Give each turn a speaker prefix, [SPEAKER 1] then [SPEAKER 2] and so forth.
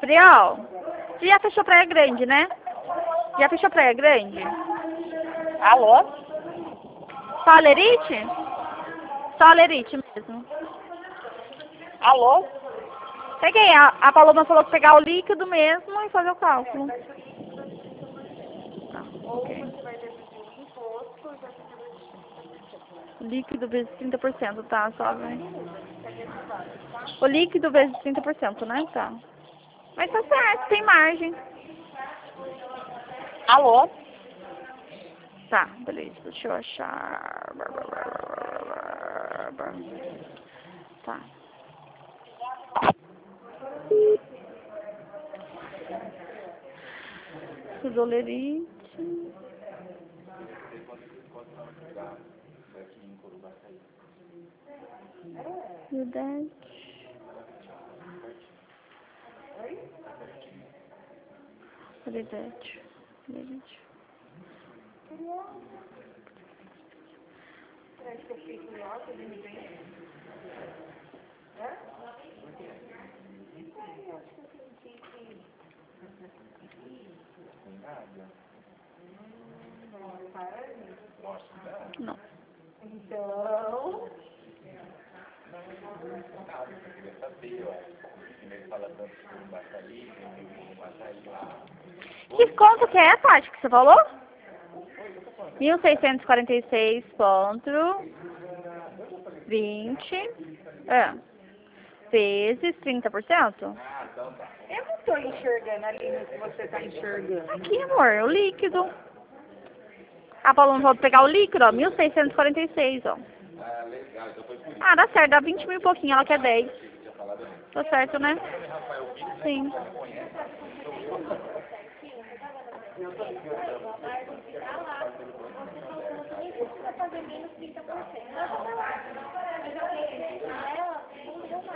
[SPEAKER 1] Gabriel, você já fechou Praia Grande, né? Já fechou Praia Grande?
[SPEAKER 2] Alô?
[SPEAKER 1] Só Alerite? Só Alerite mesmo.
[SPEAKER 2] Alô?
[SPEAKER 1] Peguei. A Paloma falou que pegar o líquido mesmo e fazer o cálculo. Tá, ok. Líquido vezes 30%, tá? Só, né? O líquido vezes 30%, né? Tá. Mas tá certo, tem margem.
[SPEAKER 2] Alô?
[SPEAKER 1] Tá, beleza. Deixa eu achar. Tá. Sudolerite. Verdade. Verdade. Verdade. Não.
[SPEAKER 2] Então...
[SPEAKER 1] Que conta que é, Tati, que você falou? 1646,20 vezes 30%?
[SPEAKER 2] Eu não tô enxergando ali no que você tá enxergando.
[SPEAKER 1] Aqui, amor, o líquido. A Paloma falou pegar o líquido, ó, 1646, ó. Ah, dá certo, dá 20 mil e pouquinho, ela quer 10. Tá certo, né? Sim.